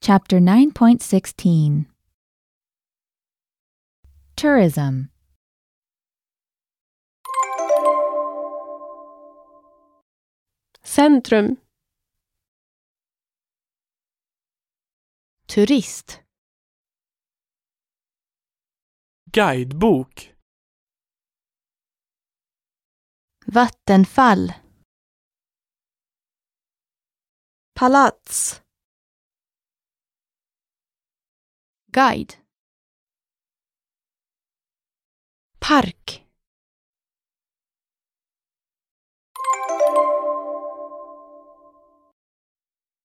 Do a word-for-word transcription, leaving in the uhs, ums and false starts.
Chapter nine point sixteen. Tourism. Centrum. Turist. Guidebok. Vattenfall. Palats. Guide. Park.